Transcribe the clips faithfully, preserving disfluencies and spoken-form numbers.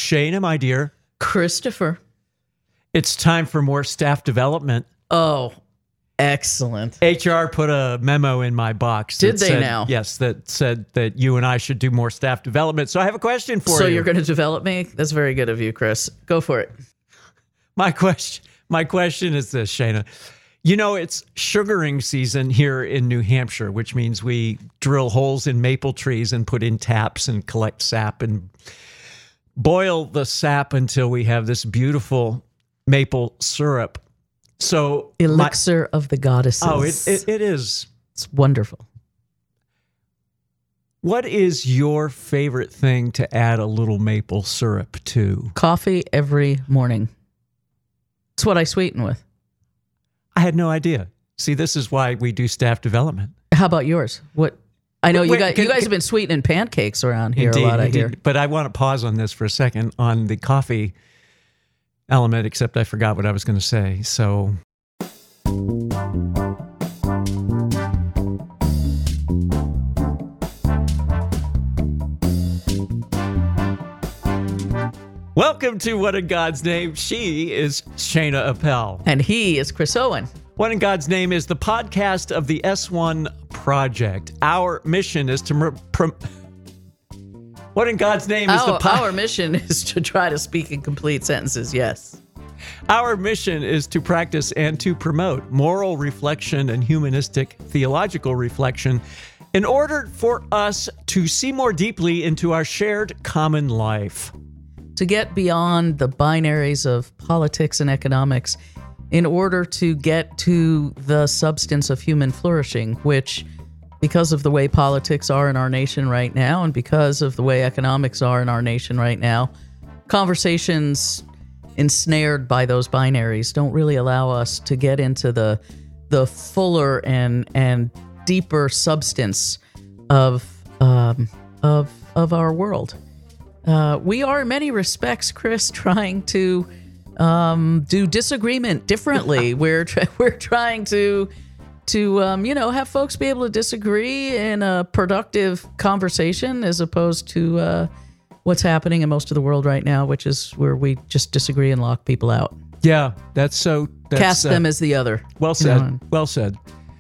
Shana, my dear. Christopher. It's time for more staff development. Oh, excellent. H R put a memo in my box. Did that they said, now? Yes, that said that you and I should do more staff development. So I have a question for So you. you're going to develop me? That's very good of you, Chris. Go for it. My question, my question is this, Shana. You know, it's sugaring season here in New Hampshire, which means we drill holes in maple trees and put in taps and collect sap and boil the sap until we have this beautiful maple syrup. So Elixir my, of the goddesses. Oh, it, it it is. It's wonderful. What is your favorite thing to add a little maple syrup to? Coffee every morning. It's what I sweeten with. I had no idea. See, this is why we do staff development. How about yours? What? I know Wait, you guys. can, you guys can, have been sweetening pancakes around here indeed, a lot. I indeed. hear. But I want to pause on this for a second on the coffee element. Except I forgot what I was going to say. So. Welcome to What in God's Name. She is Shana Appel. And he is Chris Owen. What in God's Name is the podcast of the S one Project. Our mission is to... Prom- what in God's name is our, the... Po- our mission is to try to speak in complete sentences, yes. Our mission is to practice and to promote moral reflection and humanistic theological reflection in order for us to see more deeply into our shared common life. To get beyond the binaries of politics and economics in order to get to the substance of human flourishing, which, because of the way politics are in our nation right now and because of the way economics are in our nation right now, conversations ensnared by those binaries don't really allow us to get into the the fuller and and deeper substance of um, of of our world. Uh, we are, in many respects, Chris, trying to um, do disagreement differently. we're tra- we're trying to to um, you know have folks be able to disagree in a productive conversation, as opposed to uh, what's happening in most of the world right now, which is where we just disagree and lock people out. Yeah, that's so. That's, Cast uh, them as the other. Well said. You know? Well said.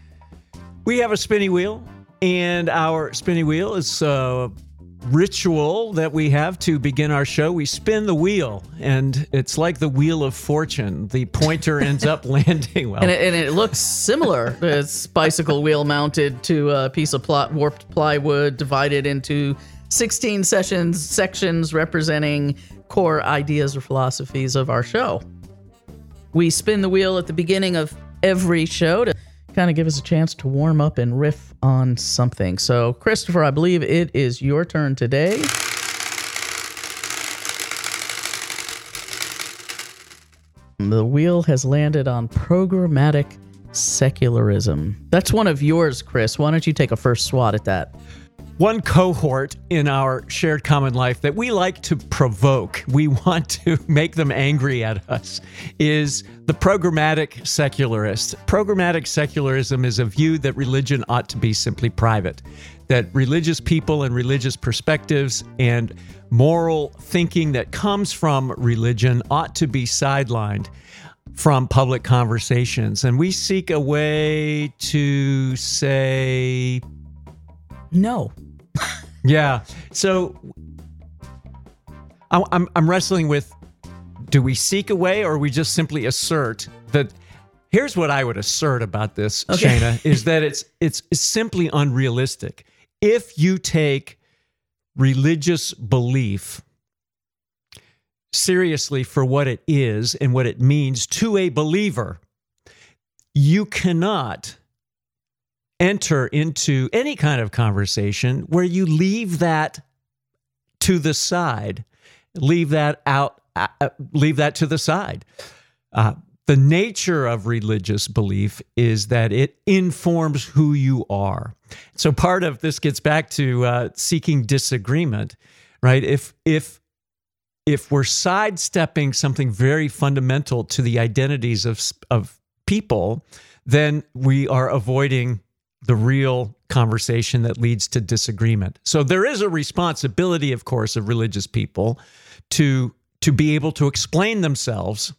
We have a spinny wheel, and our spinny wheel is a ritual that we have to begin our show. We spin the wheel, and it's like the Wheel of Fortune. The pointer ends up landing. Well, and it, and it looks similar. It's bicycle wheel mounted to a piece of pl- warped plywood, divided into sixteen sessions sections representing core ideas or philosophies of our show. We spin the wheel at the beginning of every show to kind of give us a chance to warm up and riff on something. So, Christopher, I believe it is your turn today. The wheel has landed on programmatic secularism. That's one of yours, Chris. Why don't you take a first swat at that? One cohort in our shared common life that we like to provoke, we want to make them angry at us, is the programmatic secularist. Programmatic secularism is a view that religion ought to be simply private, that religious people and religious perspectives and moral thinking that comes from religion ought to be sidelined from public conversations. And we seek a way to say no. Yeah. So I'm I'm wrestling with, do we seek a way, or we just simply assert that? Here's what I would assert about this, okay. Shana, is that it's it's simply unrealistic. If you take religious belief seriously for what it is and what it means to a believer, you cannot enter into any kind of conversation where you leave that to the side, leave that out, uh, leave that to the side. Uh, the nature of religious belief is that it informs who you are. So part of this gets back to uh, seeking disagreement, right? If if if we're sidestepping something very fundamental to the identities of of people, then we are avoiding the real conversation that leads to disagreement. So there is a responsibility, of course, of religious people to to be able to explain themselves.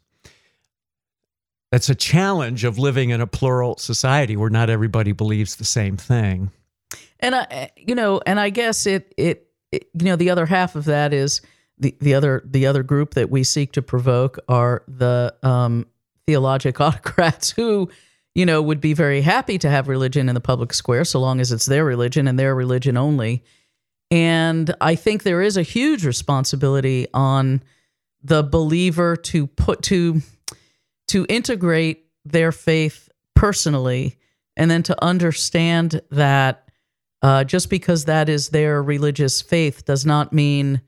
That's a challenge of living in a plural society where not everybody believes the same thing. And I, you know, and I guess it, it, it you know, the other half of that is the, the other, the other group that we seek to provoke are the um, theologic autocrats who, you know, would be very happy to have religion in the public square so long as it's their religion and their religion only. And I think there is a huge responsibility on the believer to put to to integrate their faith personally, and then to understand that uh, just because that is their religious faith does not mean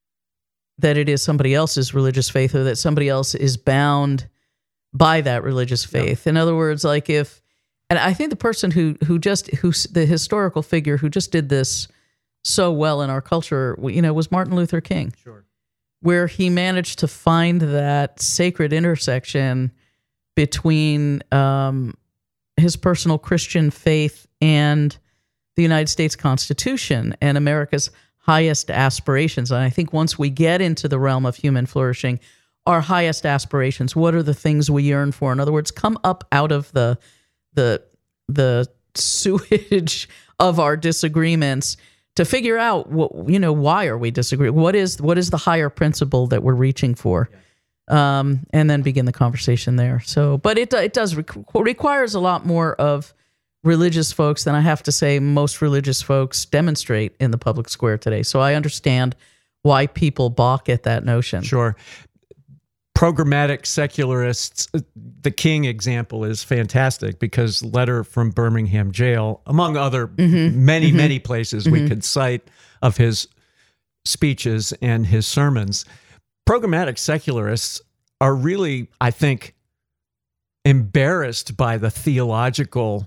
that it is somebody else's religious faith, or that somebody else is bound by that religious faith. Yeah. In other words, like if, and I think the person who who just who the historical figure who just did this so well in our culture, you know, was Martin Luther King. Sure. Where he managed to find that sacred intersection between um, his personal Christian faith and the United States Constitution and America's highest aspirations. And I think once we get into the realm of human flourishing, our highest aspirations, what are the things we yearn for? In other words, come up out of the the the sewage of our disagreements to figure out what, you know, why are we disagreeing? What is what is the higher principle that we're reaching for? Yeah. Um, and then begin the conversation there. So, but it it does requ- requires a lot more of religious folks than I have to say most religious folks demonstrate in the public square today. So I understand why people balk at that notion. Sure. Programmatic secularists, the King example is fantastic because letter from Birmingham jail, among other mm-hmm. many, mm-hmm. many places mm-hmm. we could cite of his speeches and his sermons. Programmatic secularists are really, I think, embarrassed by the theological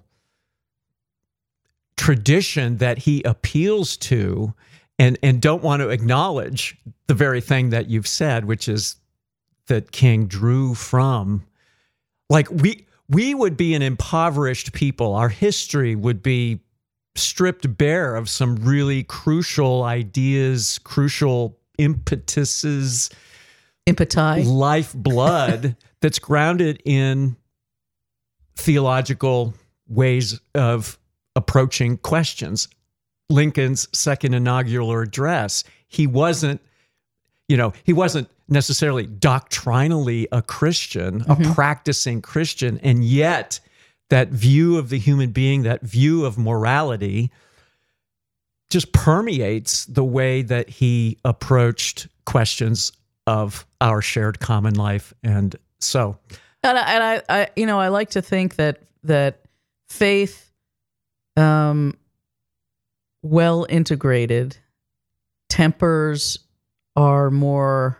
tradition that he appeals to, and, and don't want to acknowledge the very thing that you've said, which is that King drew from. Like we we would be an impoverished people. Our history would be stripped bare of some really crucial ideas, crucial impetuses, impeti, lifeblood that's grounded in theological ways of approaching questions. Lincoln's second inaugural address, he wasn't, you know, he wasn't necessarily doctrinally a Christian, mm-hmm. a practicing Christian, and yet that view of the human being, that view of morality just permeates the way that he approached questions of our shared common life. And so, and I, and I, I you know, I like to think that that faith, um, well integrated, tempers are more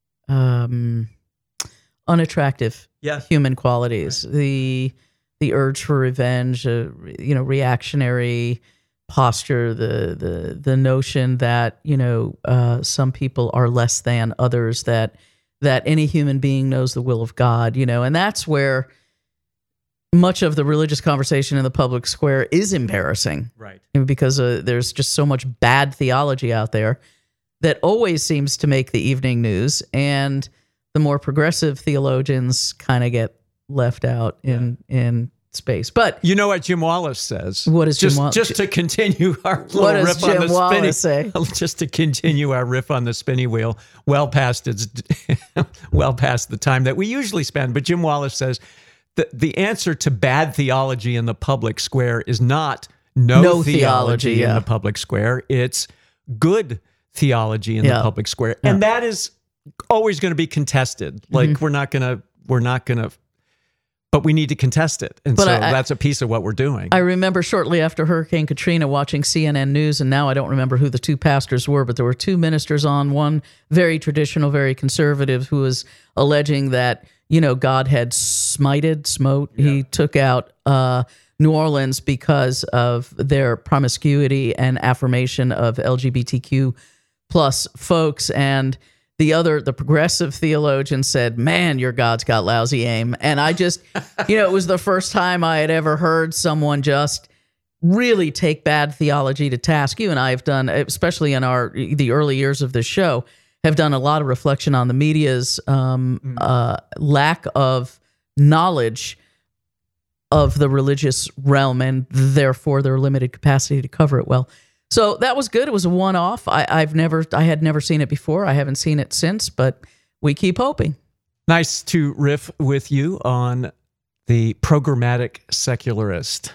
um, unattractive yeah. human qualities. Right. The the urge for revenge, uh, you know, reactionary posture, the the the notion that, you know, uh, some people are less than others, that that any human being knows the will of God, you know, and that's where much of the religious conversation in the public square is embarrassing, right? Because uh, there's just so much bad theology out there that always seems to make the evening news, and the more progressive theologians kind of get left out in yeah. in space. But you know what Jim Wallace says? What does Jim just, Wallace? Just to continue our little what does riff Jim on the Wallace spinny, say? Just to continue our riff on the spinny wheel, well past its, well past the time that we usually spend. But Jim Wallace says that the answer to bad theology in the public square is not no, no theology, theology in yeah. the public square. It's good theology in yeah. the public square, yeah. and that is always going to be contested. Like mm-hmm. we're not gonna, we're not gonna, but we need to contest it, and but so I, that's a piece of what we're doing. I remember shortly after Hurricane Katrina watching C N N News, and now I don't remember who the two pastors were, but there were two ministers on, one very traditional, very conservative, who was alleging that, you know, God had smited, smote, yeah. he took out uh, New Orleans because of their promiscuity and affirmation of L G B T Q plus folks, and the other, the progressive theologian said, man, your God's got lousy aim. And I just, you know, it was the first time I had ever heard someone just really take bad theology to task. You and I have done, especially in our the early years of this show, have done a lot of reflection on the media's um, mm. uh, lack of knowledge of the religious realm and therefore their limited capacity to cover it well. So that was good. It was a one-off. I, I've never, I had never seen it before. I haven't seen it since, but we keep hoping. Nice to riff with you on the programmatic secularist.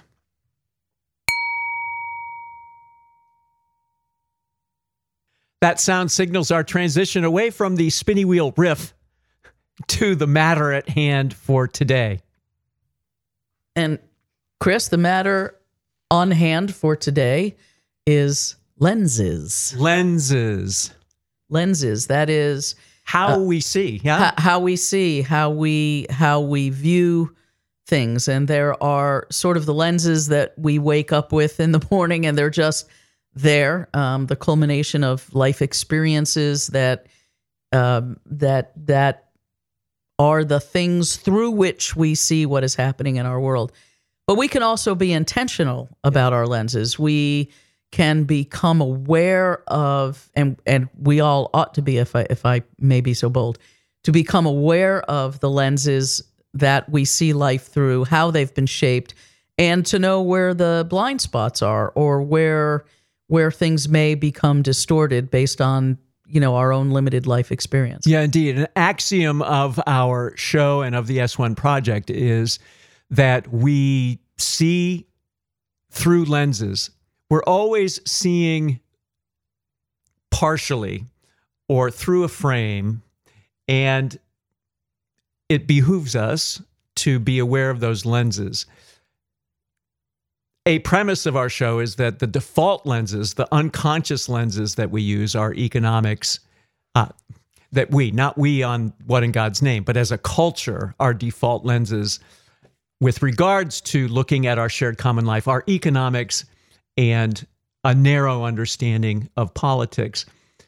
That sound signals our transition away from the spinny wheel riff to the matter at hand for today. And Chris, the matter on hand for today is lenses. Lenses. Lenses. That is how uh, we see. Yeah. H- how we see, how we how we view things. And there are sort of the lenses that we wake up with in the morning, and they're just there. Um, the culmination of life experiences that um, that that are the things through which we see what is happening in our world. But we can also be intentional about our lenses. We can become aware of, and and we all ought to be, if I if I may be so bold, to become aware of the lenses that we see life through, how they've been shaped, and to know where the blind spots are, or where where things may become distorted based on, you know, our own limited life experience. Yeah, indeed. An axiom of our show and of the S one Project is that we see through lenses. We're always seeing partially or through a frame, and it behooves us to be aware of those lenses. A premise of our show is that the default lenses, the unconscious lenses that we use, are economics, uh, that we, not we on What in God's Name, but as a culture, our default lenses with regards to looking at our shared common life are economics and a narrow understanding of politics.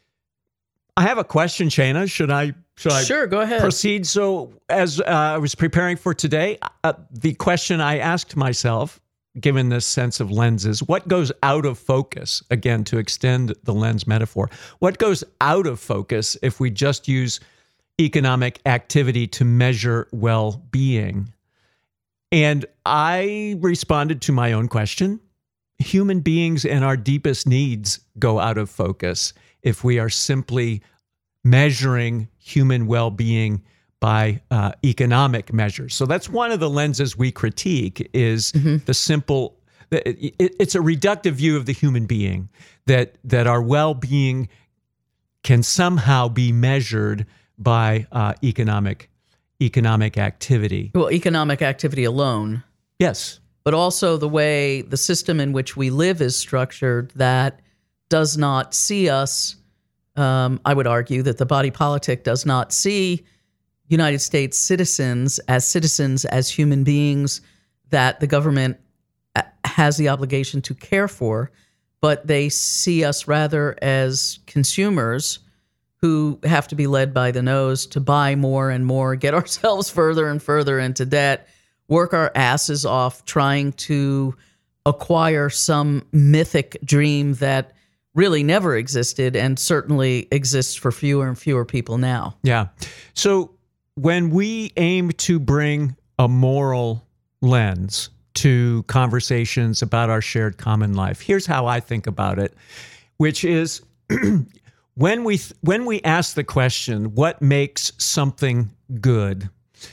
I have a question, Shana. Should I should I sure, go ahead. proceed? So as uh, I was preparing for today, uh, the question I asked myself, given this sense of lenses, what goes out of focus, again, to extend the lens metaphor, what goes out of focus if we just use economic activity to measure well-being? And I responded to my own question. Human beings and our deepest needs go out of focus if we are simply measuring human well-being by uh, economic measures. So that's one of the lenses we critique, is mm-hmm. the simple, it, it, it's a reductive view of the human being, that that our well-being can somehow be measured by uh, economic economic activity. Well, economic activity alone. Yes. But also the way the system in which we live is structured that does not see us, um, I would argue that the body politic does not see United States citizens as citizens, as human beings that the government has the obligation to care for, but they see us rather as consumers who have to be led by the nose to buy more and more, get ourselves further and further into debt, work our asses off trying to acquire some mythic dream that really never existed and certainly exists for fewer and fewer people now. Yeah. So when we aim to bring a moral lens to conversations about our shared common life, here's how I think about it, which is when we when we ask the question, what makes something good?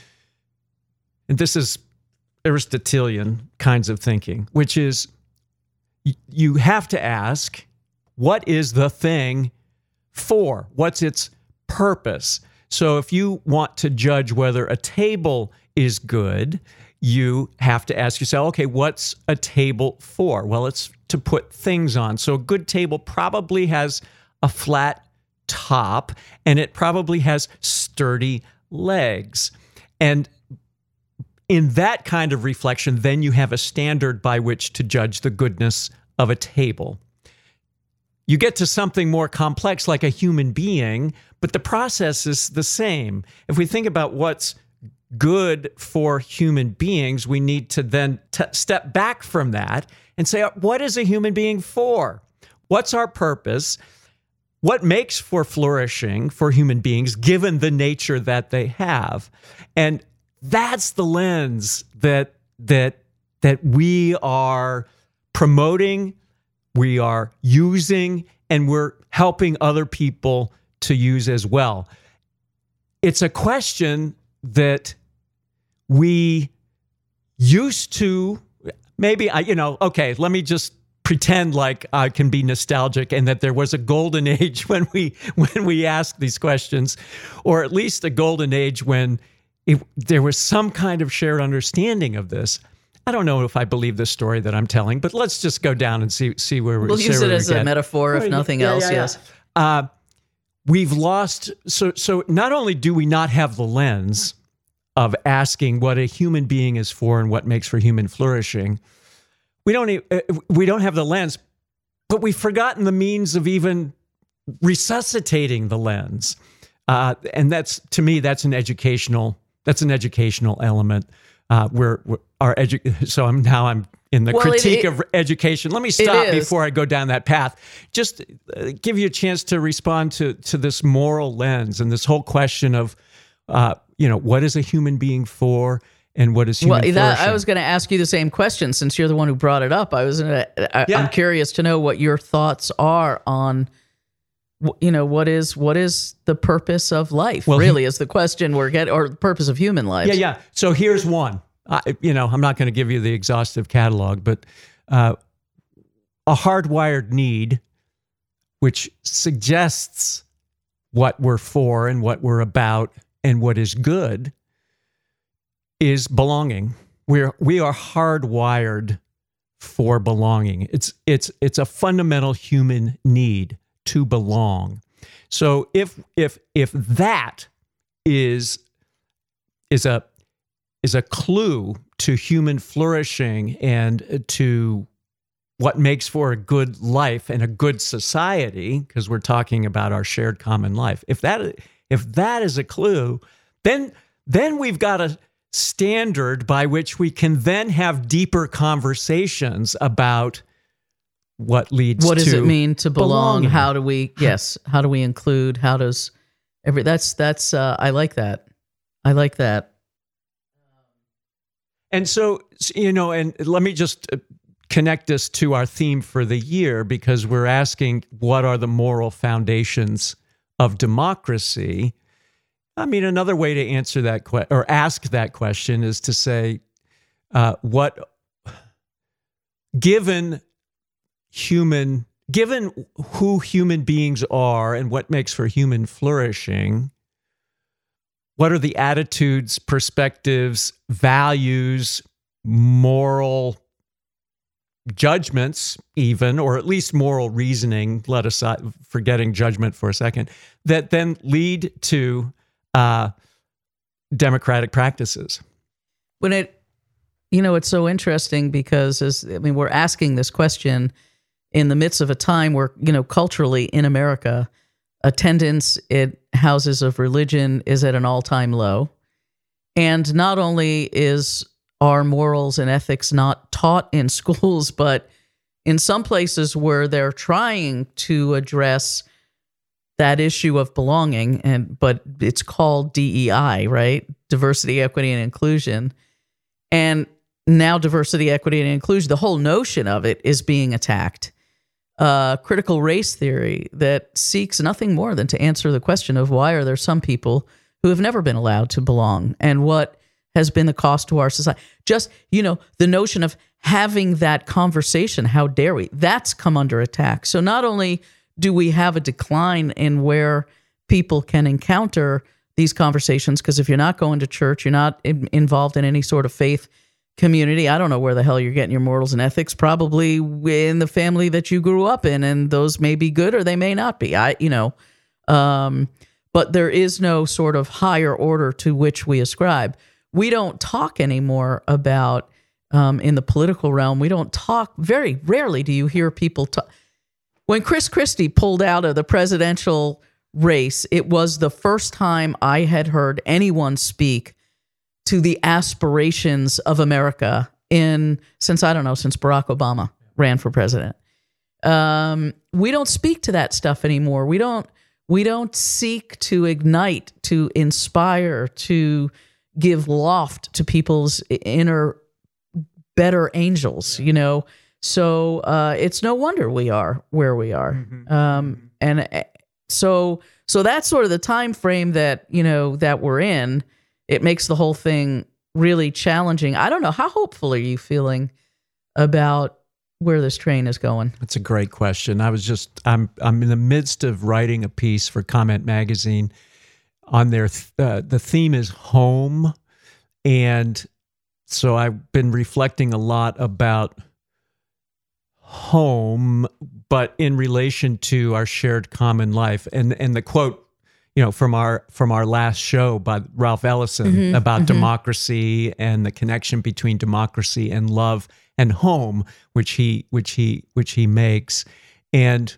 And this is Aristotelian kinds of thinking, which is you have to ask, what is the thing for? What's its purpose? So if you want to judge whether a table is good, you have to ask yourself, okay, what's a table for? Well, it's to put things on. So a good table probably has a flat top, and it probably has sturdy legs. And in that kind of reflection, then you have a standard by which to judge the goodness of a table. You get to something more complex like a human being, but the process is the same. If we think about what's good for human beings, we need to then t- step back from that and say, what is a human being for? What's our purpose? what makes for flourishing for human beings, given the nature that they have. And that's the lens that that that we are promoting, we are using, and we're helping other people to use as well. It's a question that we used to, maybe, I, you know, okay, let me just pretend like I can be nostalgic and that there was a golden age when we when we asked these questions, or at least a golden age when it, there was some kind of shared understanding of this. I don't know if I believe this story that I'm telling, but let's just go down and see see where we're. We'll use it as a metaphor, if nothing yeah, else. Yeah, yeah. Yes. Uh, we've lost. So so not only do we not have the lens of asking what a human being is for and what makes for human flourishing, we don't e- we don't have the lens, but we've forgotten the means of even resuscitating the lens. Uh, and that's, to me, that's an educational that's an educational element. Uh, where, where our edu- so I'm now I'm in the well, critique it, it, of education. Let me stop before I go down that path. Just uh, give you a chance to respond to to this moral lens and this whole question of, uh, you know, what is a human being for, and what is human well, that, flourishing? I was going to ask you the same question since you're the one who brought it up. I was gonna, I, Yeah. I'm curious to know what your thoughts are on, you know, what is what is the purpose of life? Well, really, he, is the question we're getting, or the purpose of human life? Yeah, yeah. So here's one. I, you know, I'm not going to give you the exhaustive catalog, but uh, a hardwired need, which suggests what we're for and what we're about and what is good, is belonging. We're we are hardwired for belonging. It's it's it's a fundamental human need to belong. So if if if that is is a is a clue to human flourishing and to what makes for a good life and a good society, because we're talking about our shared common life. If that if that is a clue, then then we've got a standard by which we can then have deeper conversations about what leads to what does it mean to belong? belonging. How do we yes how do we include? How does every that's that's uh, I like that I like that and so you know and let me just connect this to our theme for the year, because we're asking what are the moral foundations of democracy. I mean, another way to answer that que- or ask that question is to say uh, what given human, given who human beings are and what makes for human flourishing, what are the attitudes, perspectives, values, moral judgments, even, or at least moral reasoning, let aside, forgetting judgment for a second, that then lead to uh, democratic practices? When it, you know, it's so interesting because, as I mean, we're asking this question in the midst of a time where, you know, culturally in America, attendance at houses of religion is at an all-time low. And not only is our morals and ethics not taught in schools, but in some places where they're trying to address that issue of belonging, and but it's called D E I, right? Diversity, equity, and inclusion. And now diversity, equity, and inclusion, the whole notion of it is being attacked. Uh, critical race theory that seeks nothing more than to answer the question of why are there some people who have never been allowed to belong, and what has been the cost to our society. Just, you know, the notion of having that conversation, how dare we? That's come under attack. So not only do we have a decline in where people can encounter these conversations, because if you're not going to church, you're not in, involved in any sort of faith community, I don't know where the hell you're getting your morals and ethics, probably in the family that you grew up in, and those may be good or they may not be. I, you know, um, but there is no sort of higher order to which we ascribe. We don't talk anymore about, um, in the political realm, we don't talk, very rarely do you hear people talk. When Chris Christie pulled out of the presidential race, it was the first time I had heard anyone speak to the aspirations of America in, since, I don't know, since Barack Obama ran for president. Um, we don't speak to that stuff anymore. We don't. We don't seek to ignite, to inspire, to give loft to people's inner better angels. You know, so uh, it's no wonder we are where we are. Mm-hmm. Um, and so, so that's sort of the time frame that you know that we're in. It makes the whole thing really challenging. I don't know, how hopeful are you feeling about where this train is going? That's a great question. I was just I'm I'm in the midst of writing a piece for Comment Magazine on their th- uh, the theme is home, and so I've been reflecting a lot about home, but in relation to our shared common life. And and the quote, you know, from our from our last show by Ralph Ellison mm-hmm, about mm-hmm. democracy and the connection between democracy and love and home, which he which he which he makes. And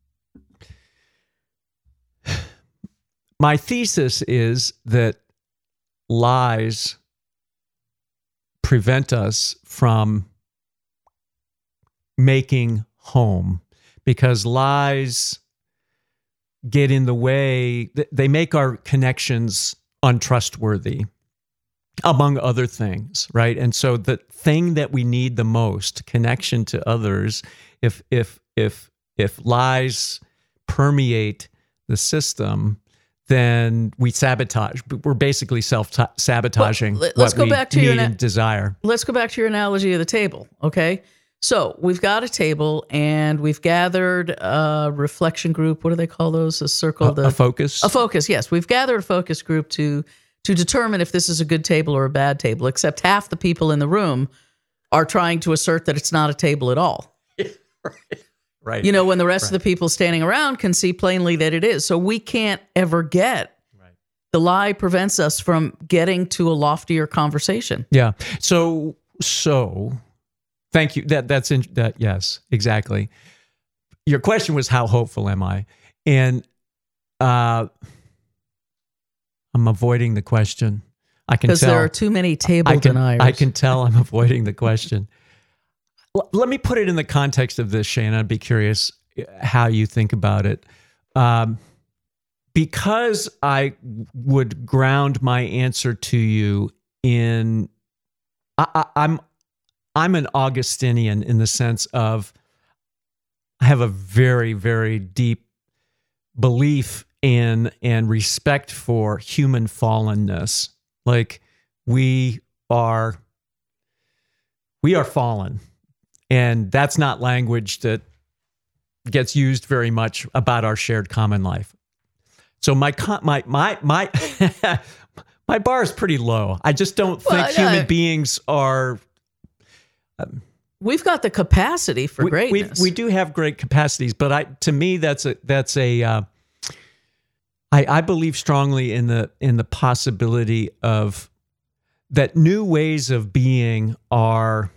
my thesis is that lies prevent us from making home, because lies get in the way. They make our connections untrustworthy, among other things, right? And so the thing that we need the most, connection to others, if if if if lies permeate the system, then we sabotage. We're basically self-sabotaging well, let's what go we back to need your na- and desire. Let's go back to your analogy of the table, okay? So we've got a table, and we've gathered a reflection group. What do they call those? A circle? A, the, a focus? A focus, yes. We've gathered a focus group to to determine if this is a good table or a bad table, except half the people in the room are trying to assert that it's not a table at all. Right. Right. You know, when the rest right. of the people standing around can see plainly that it is. So we can't ever get, right. the lie prevents us from getting to a loftier conversation. Yeah. So, so thank you. That that's in, that. Yes, exactly. Your question was, how hopeful am I? And uh, I'm avoiding the question. I can tell. Because there are too many table I can, deniers. I can tell I'm avoiding the question. Let me put it in the context of this, Shane. I'd be curious how you think about it. Um, because I would ground my answer to you in, I, I, I'm, I'm an Augustinian in the sense of I have a very, very deep belief in and respect for human fallenness. Like we are, we are fallen. And that's not language that gets used very much about our shared common life. So my my my my my bar is pretty low. I just don't well, think yeah. human beings are. Um, We've got the capacity for we, greatness. We, we do have great capacities, but I to me that's a that's a. Uh, I I believe strongly in the in the possibility of that new ways of being are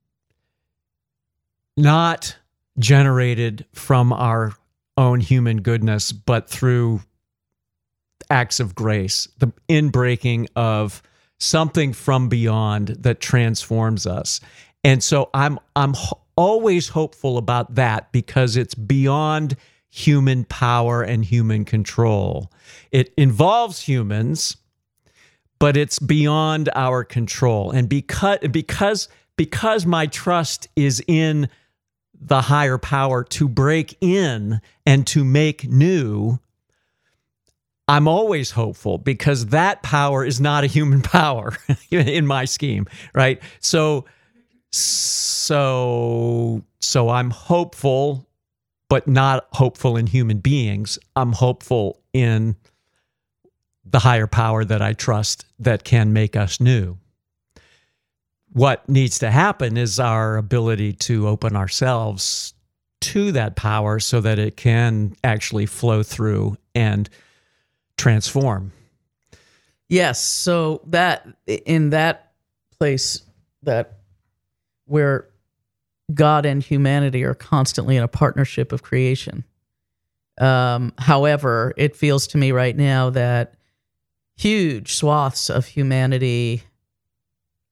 not generated from our own human goodness, but through acts of grace, the inbreaking of something from beyond that transforms us. And so I'm I'm ho- always hopeful about that because it's beyond human power and human control. It involves humans, but it's beyond our control. And because because because my trust is in the higher power to break in and to make new, I'm always hopeful because that power is not a human power in my scheme, right? So, so, so I'm hopeful, but not hopeful in human beings. I'm hopeful in the higher power that I trust that can make us new. What needs to happen is our ability to open ourselves to that power so that it can actually flow through and transform. Yes. So that in that place that where God and humanity are constantly in a partnership of creation. Um, however, it feels to me right now that huge swaths of humanity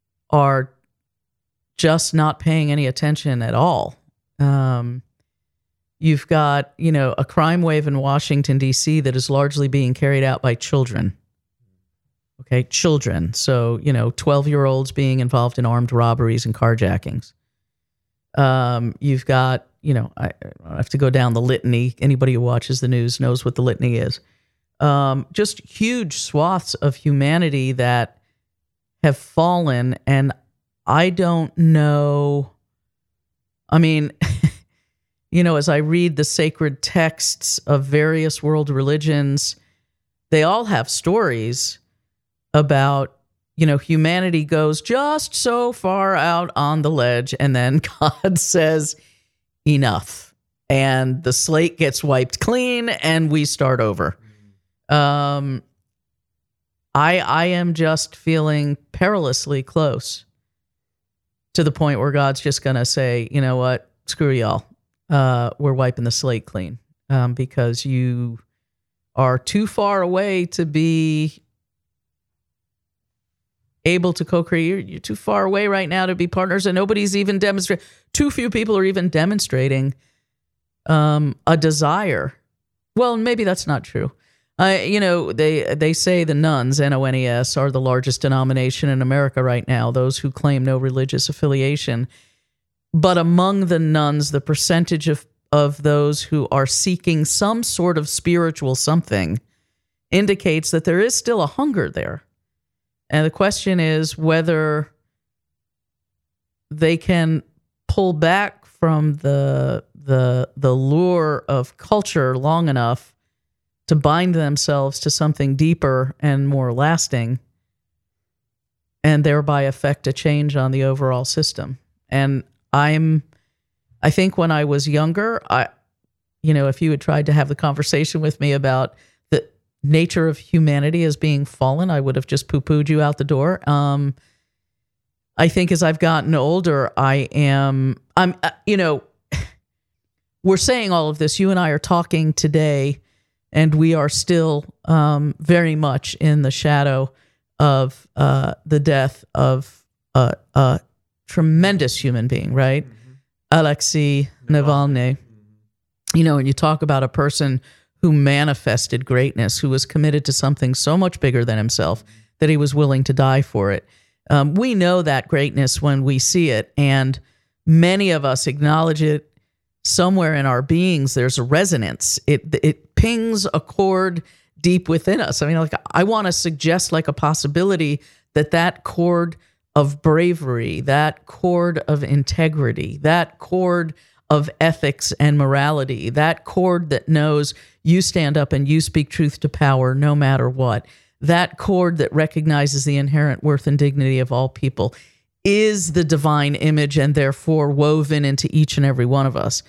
are just not paying any attention at all. Um, You've got, you know, a crime wave in Washington, D C that is largely being carried out by children. Okay, children. So, you know, twelve-year-olds being involved in armed robberies and carjackings. Um, you've got, you know, I, I have to go down the litany. Anybody who watches the news knows what the litany is. Um, just huge swaths of humanity that have fallen, and I don't know. I mean, you know, as I read the sacred texts of various world religions, they all have stories about, you know, humanity goes just so far out on the ledge, and then God says, enough. And the slate gets wiped clean, and we start over. Um, I I am just feeling perilously close to the point where God's just going to say, you know what, screw y'all. Uh, we're wiping the slate clean um, because you are too far away to be able to co-create. You're, you're too far away right now to be partners, and nobody's even demonstrating. Too few people are even demonstrating um, a desire. Well, maybe that's not true. Uh, you know, they they say the nuns, N O N E S, are the largest denomination in America right now, those who claim no religious affiliation. But among the nuns, the percentage of, of those who are seeking some sort of spiritual something indicates that there is still a hunger there. And the question is whether they can pull back from the the the lure of culture long enough to bind themselves to something deeper and more lasting, and thereby affect a change on the overall system. And I'm, I think when I was younger, I, you know, if you had tried to have the conversation with me about the nature of humanity as being fallen, I would have just poo-pooed you out the door. Um, I think as I've gotten older, I am, I'm, uh, you know, we're saying all of this. You and I are talking today, and we are still um, very much in the shadow of uh, the death of a, a tremendous human being, right? Mm-hmm. Alexei Navalny. Mm-hmm. You know, and you talk about a person who manifested greatness, who was committed to something so much bigger than himself that he was willing to die for it. Um, we know that greatness when we see it, and many of us acknowledge it. Somewhere in our beings, there's a resonance. It it pings a chord deep within us. I mean, like, I want to suggest like a possibility that that chord of bravery, that chord of integrity, that chord of ethics and morality, that chord that knows you stand up and you speak truth to power no matter what, that chord that recognizes the inherent worth and dignity of all people, is the divine image and therefore woven into each and every one of us.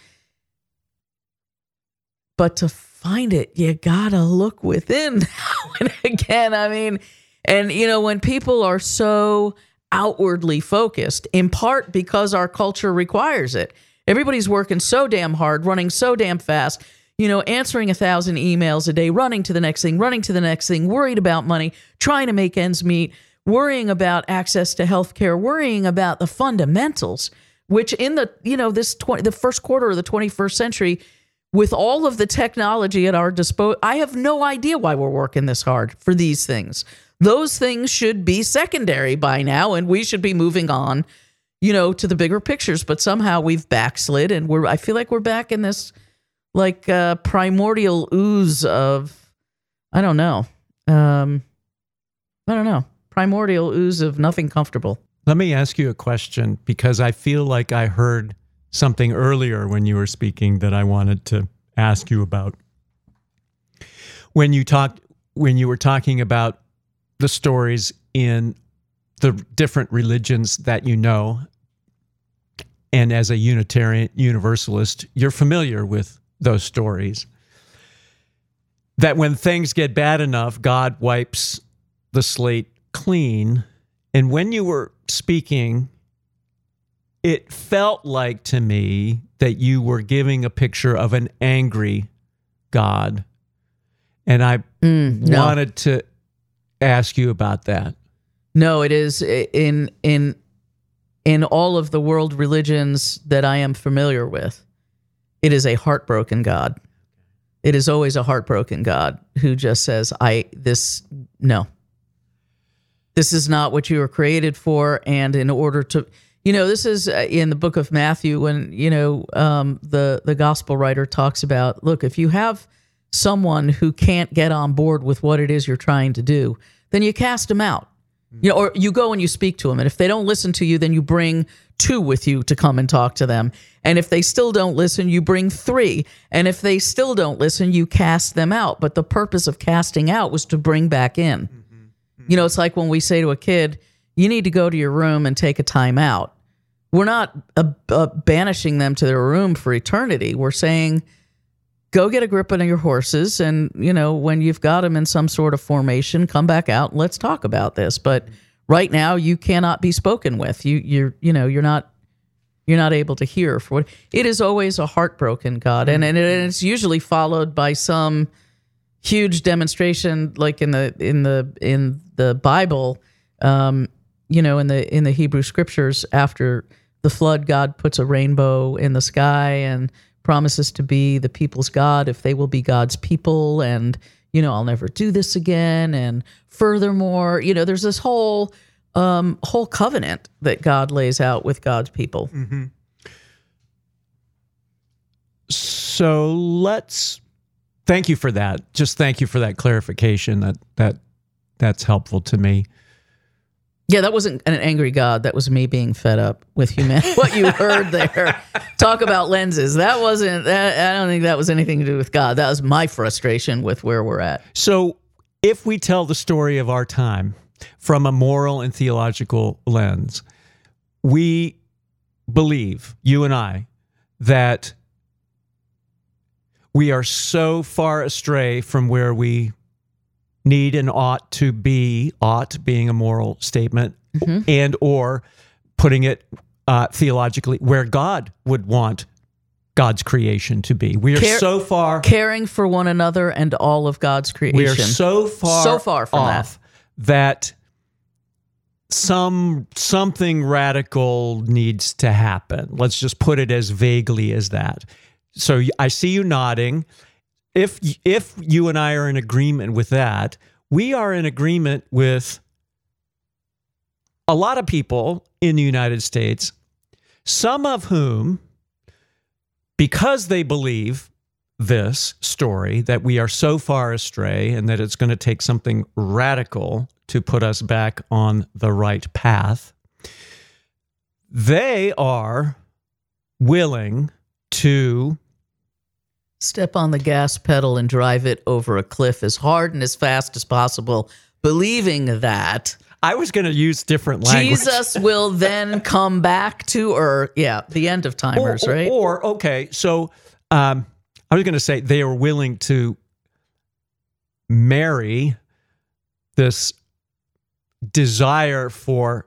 But to find it, you gotta look within now and again. I mean, and you know, when people are so outwardly focused, in part because our culture requires it, everybody's working so damn hard, running so damn fast, you know, answering a thousand emails a day, running to the next thing, running to the next thing, worried about money, trying to make ends meet, worrying about access to healthcare, worrying about the fundamentals, which in the, you know, this twenty, the first quarter of the twenty-first century, with all of the technology at our disposal, I have no idea why we're working this hard for these things. Those things should be secondary by now, and we should be moving on, you know, to the bigger pictures. But somehow we've backslid, and we're, I feel like we're back in this like uh, primordial ooze of, I don't know, um, I don't know. primordial ooze of nothing comfortable. Let me ask you a question, because I feel like I heard something earlier when you were speaking that I wanted to ask you about. When you talked, when you were talking about the stories in the different religions that you know, and as a Unitarian Universalist, you're familiar with those stories, that when things get bad enough, God wipes the slate clean. And when you were speaking, it felt like to me that you were giving a picture of an angry God. And I mm, no. wanted to ask you about that. No, it is in in in all of the world religions that I am familiar with. It is a heartbroken God. It is always a heartbroken God who just says, I, this, no. This is not what you were created for. And in order to, you know, this is in the book of Matthew when, you know, um, the, the gospel writer talks about, look, if you have someone who can't get on board with what it is you're trying to do, then you cast them out. You know, or you go and you speak to them. And if they don't listen to you, then you bring two with you to come and talk to them. And if they still don't listen, you bring three. And if they still don't listen, you cast them out. But the purpose of casting out was to bring back in. Mm-hmm. Mm-hmm. You know, it's like when we say to a kid, you need to go to your room and take a time out. We're not uh, uh, banishing them to their room for eternity. We're saying, go get a grip on your horses, and, you know, when you've got them in some sort of formation, come back out and let's talk about this. But right now, you cannot be spoken with. You, you're, you know, you're not, you're not able to hear. For what it is always a heartbroken God, and and it's usually followed by some huge demonstration, like in the in the in the Bible, um, you know, in the in the Hebrew Scriptures. After the flood, God puts a rainbow in the sky and promises to be the people's God if they will be God's people, and, you know, I'll never do this again. And furthermore, you know, there's this whole um, whole covenant that God lays out with God's people. Mm-hmm. So let's thank you for that. Just thank you for that clarification. That that that's helpful to me. Yeah, that wasn't an angry God. That was me being fed up with humanity. What you heard there, talk about lenses. That wasn't, that, I don't think that was anything to do with God. That was my frustration with where we're at. So if we tell the story of our time from a moral and theological lens, we believe, you and I, that we are so far astray from where we need and ought to be, ought being a moral statement, mm-hmm. and or putting it uh, theologically, where God would want God's creation to be. We are Care, so far... Caring for one another and all of God's creation. We are so far, so far from off that. that some something radical needs to happen. Let's just put it as vaguely as that. So I see you nodding. If if you and I are in agreement with that, we are in agreement with a lot of people in the United States, some of whom, because they believe this story, that we are so far astray and that it's going to take something radical to put us back on the right path, they are willing to step on the gas pedal and drive it over a cliff as hard and as fast as possible, believing that I was going to use different language. Jesus will then come back to earth. Yeah, the end of timers, or, or, right? Or, okay, so um, I was going to say they are willing to marry this desire for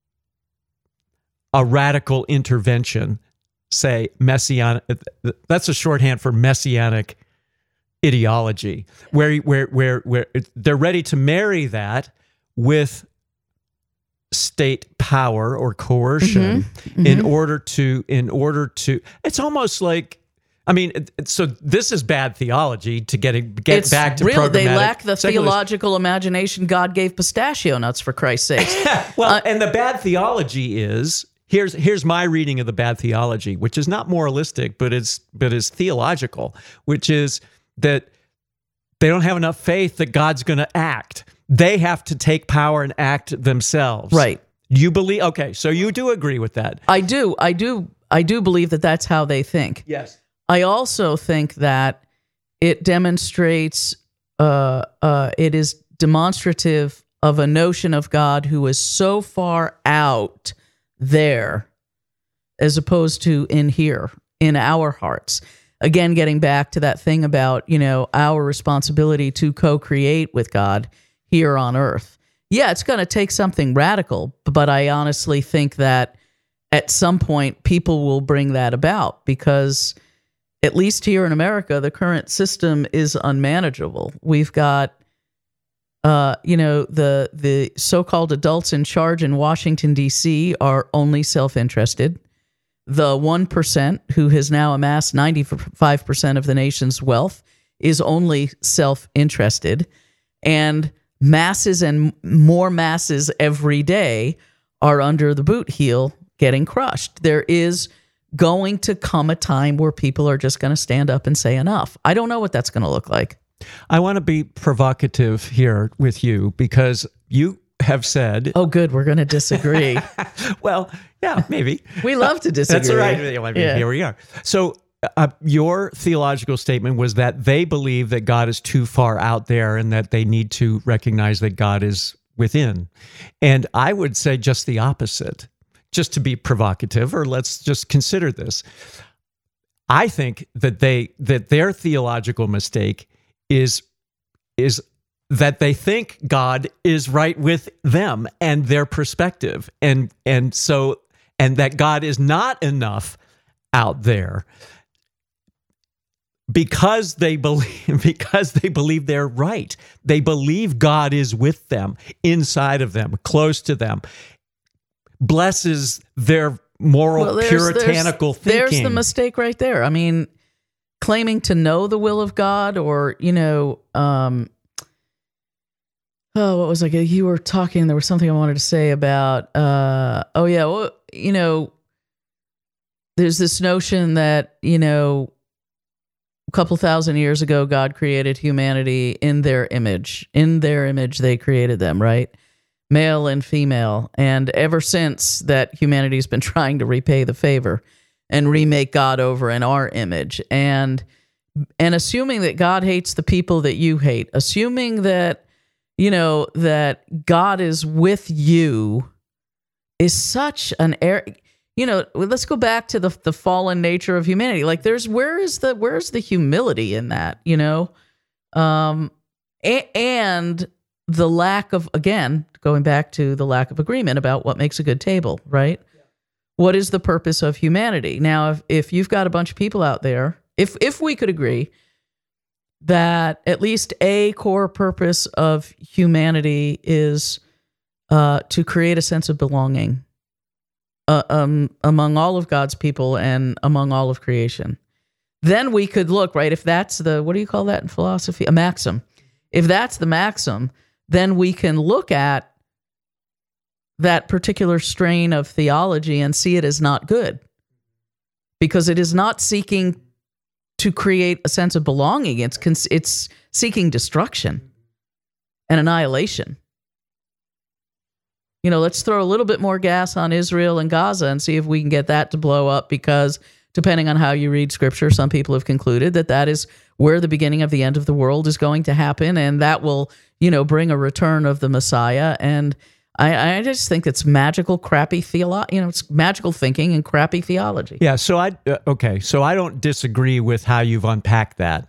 a radical intervention, say messianic. That's a shorthand for messianic ideology, where where where where they're ready to marry that with state power or coercion mm-hmm. Mm-hmm. in order to in order to. It's almost like, I mean, so this is bad theology to get it, get it's back to real, programmatic. They lack the secularism. Theological imagination God gave pistachio nuts, for Christ's sake. Well, uh, and the bad theology is. Here's here's my reading of the bad theology, which is not moralistic, but it's but is theological, which is that they don't have enough faith that God's going to act. They have to take power and act themselves. Right. You believe? Okay, so you do agree with that? I do. I do. I do believe that that's how they think. Yes. I also think that it demonstrates. Uh, uh, it is demonstrative of a notion of God who is so far out there as opposed to in here, in our hearts. Again, getting back to that thing about, you know, our responsibility to co-create with God here on earth. Yeah, it's going to take something radical, but I honestly think that at some point people will bring that about, because at least here in America, the current system is unmanageable. We've got Uh, you know, the the so-called adults in charge in Washington, D C are only self-interested. the one percent who has now amassed ninety-five percent of the nation's wealth is only self-interested, and masses and more masses every day are under the boot heel getting crushed. There is going to come a time where people are just going to stand up and say enough. I don't know what that's going to look like. I want to be provocative here with you because you have said... Oh, good. We're going to disagree. Well, yeah, maybe. We love to disagree. That's all right. I mean, Yeah. Here we are. So uh, your theological statement was that they believe that God is too far out there and that they need to recognize that God is within. And I would say just the opposite, just to be provocative, or let's just consider this. I think that they that their theological mistake is is that they think God is right with them and their perspective, and and so and that God is not enough out there because they believe because they believe they're right. They believe God is with them, inside of them, close to them, blesses their moral Well, there's- puritanical there's, thinking. There's the mistake right there. I mean, claiming to know the will of God, or, you know, um, oh, what was like? You were talking, there was something I wanted to say about, uh, oh, yeah, well, you know, there's this notion that, you know, a couple thousand years ago, God created humanity in their image. In their image, they created them, right? Male and female. And ever since that, humanity's been trying to repay the favor and remake God over in our image. And and assuming that God hates the people that you hate, assuming that, you know, that God is with you is such an error. You know, let's go back to the the fallen nature of humanity. Like, there's where is the where's the humility in that? You know, um, a, and the lack of, again, going back to the lack of agreement about what makes a good table, right? Yeah. What is the purpose of humanity? Now, if if you've got a bunch of people out there, if if we could agree that at least a core purpose of humanity is uh, to create a sense of belonging. Uh, um, among all of God's people and among all of creation. Then we could look, right, if that's the, what do you call that in philosophy? A maxim. If that's the maxim, then we can look at that particular strain of theology and see it as not good. Because it is not seeking to create a sense of belonging. It's, it's seeking destruction and annihilation. You know, let's throw a little bit more gas on Israel and Gaza and see if we can get that to blow up, because depending on how you read scripture, some people have concluded that that is where the beginning of the end of the world is going to happen, and that will, you know, bring a return of the Messiah. And I, I just think it's magical, crappy theology. You know, it's magical thinking and crappy theology. Yeah, so I, uh, okay, so I don't disagree with how you've unpacked that.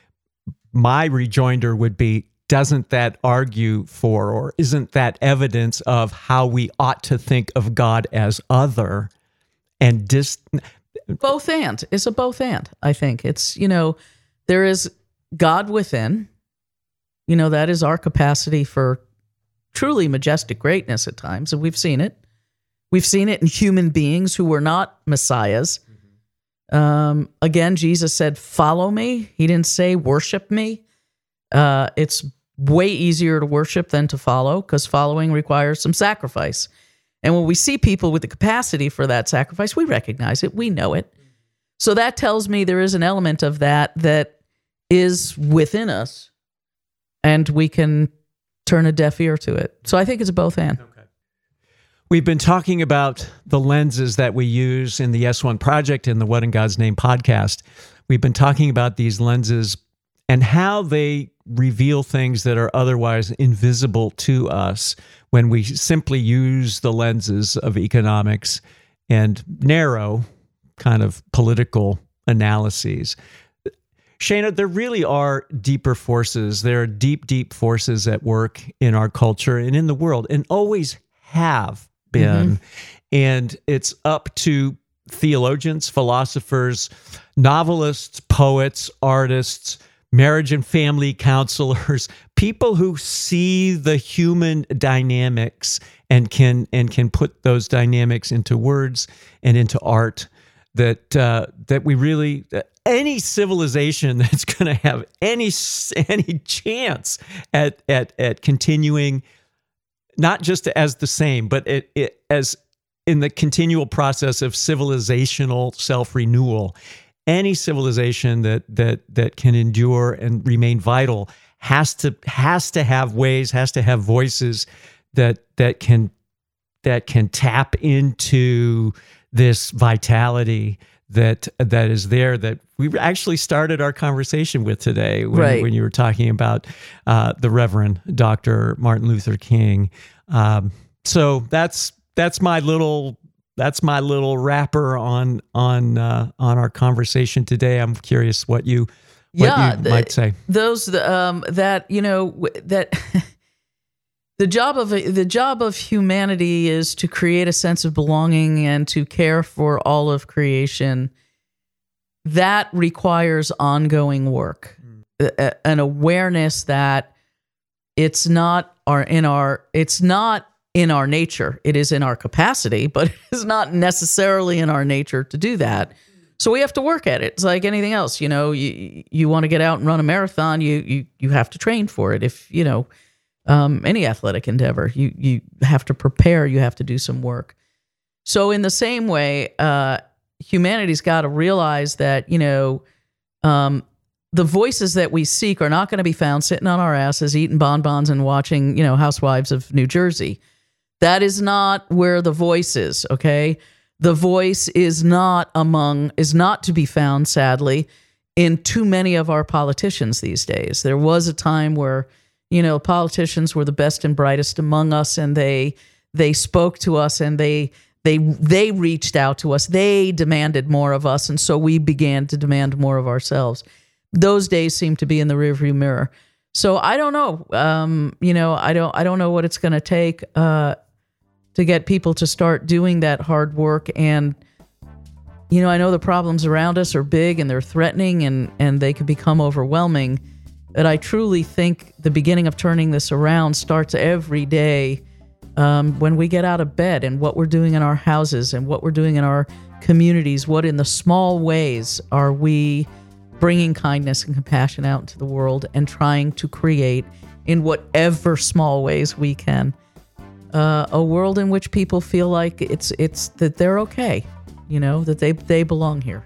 My rejoinder would be, doesn't that argue for, or isn't that evidence of how we ought to think of God as other and dis? Both and. It's a both and, I think. It's, you know, there is God within. You know, that is our capacity for truly majestic greatness at times, and we've seen it. We've seen it in human beings who were not messiahs. Mm-hmm. Um, again, Jesus said, follow me. He didn't say worship me. Uh, it's way easier to worship than to follow, because following requires some sacrifice. And when we see people with the capacity for that sacrifice, we recognize it, we know it. So that tells me there is an element of that that is within us, and we can turn a deaf ear to it. So I think it's a both and. Okay. We've been talking about the lenses that we use in the S one Project and the What in God's Name podcast. We've been talking about these lenses and how they reveal things that are otherwise invisible to us when we simply use the lenses of economics and narrow kind of political analyses. Shana, there really are deeper forces. There are deep, deep forces at work in our culture and in the world, and always have been. Mm-hmm. And it's up to theologians, philosophers, novelists, poets, artists, marriage and family counselors, people who see the human dynamics and can and can put those dynamics into words and into art that uh, that we really uh, any civilization that's going to have any any chance at at at continuing, not just as the same, but it, it, as in the continual process of civilizational self-renewal. Any civilization that that that can endure and remain vital has to has to have ways, has to have voices that that can that can tap into this vitality that that is there, that we actually started our conversation with today when, right. when you were talking about uh, the Reverend Doctor Martin Luther King. Um, so that's that's my little that's my little wrapper on on uh, on our conversation today. I'm curious what you what yeah, you the, might say. Those um, that you know that. The job of the job of humanity is to create a sense of belonging and to care for all of creation. That requires ongoing work, mm. an awareness that it's not our in our it's not in our nature. It is in our capacity, but it is not necessarily in our nature to do that. So we have to work at it. It's like anything else, you know. You you want to get out and run a marathon, you you you have to train for it. If you know. Um, any athletic endeavor, you you have to prepare, you have to do some work. So in the same way, uh, humanity's got to realize that, you know, um, the voices that we seek are not going to be found sitting on our asses, eating bonbons and watching, you know, Housewives of New Jersey. That is not where the voice is, okay? The voice is not among, is not to be found, sadly, in too many of our politicians these days. There was a time where you know, politicians were the best and brightest among us, and they they spoke to us, and they they they reached out to us. They demanded more of us, and so we began to demand more of ourselves. Those days seem to be in the rearview mirror. So I don't know. Um, you know, I don't I don't know what it's going to take uh, to get people to start doing that hard work. And you know, I know the problems around us are big and they're threatening, and and they could become overwhelming. But I truly think the beginning of turning this around starts every day um, when we get out of bed, and what we're doing in our houses and what we're doing in our communities. What in the small ways are we bringing kindness and compassion out into the world and trying to create, in whatever small ways we can, uh, a world in which people feel like it's it's that they're okay, you know, that they they belong here.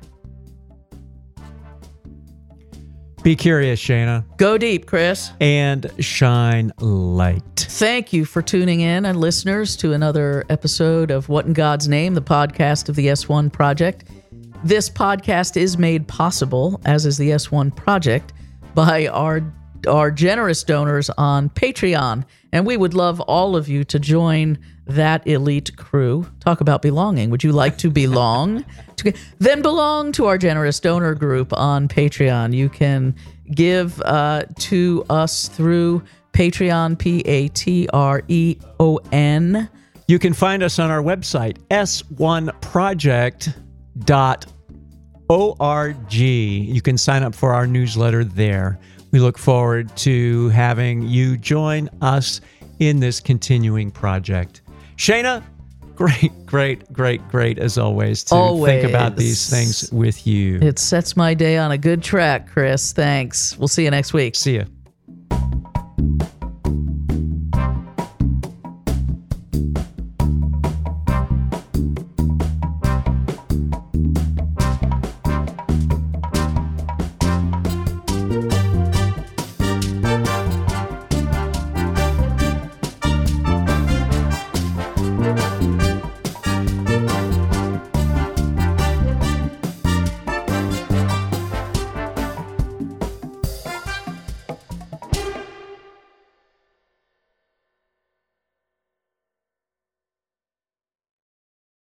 Be curious, Shana. Go deep, Chris. And shine light. Thank you for tuning in, and listeners, to another episode of What in God's Name, the podcast of the S one Project. This podcast is made possible, as is the S one Project, by our our generous donors on Patreon. And we would love all of you to join that elite crew. Talk about belonging. Would you like to belong? to, then belong to our generous donor group on Patreon. You can give uh, to us through Patreon, P A T R E O N. You can find us on our website, S one project dot org. You can sign up for our newsletter there. We look forward to having you join us in this continuing project. Shana, great, great, great, great as always to always. think about these things with you. It sets my day on a good track, Chris. Thanks. We'll see you next week. See you.